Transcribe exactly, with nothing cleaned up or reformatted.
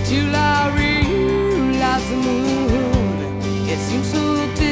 till I realize the moon, it seems so distant.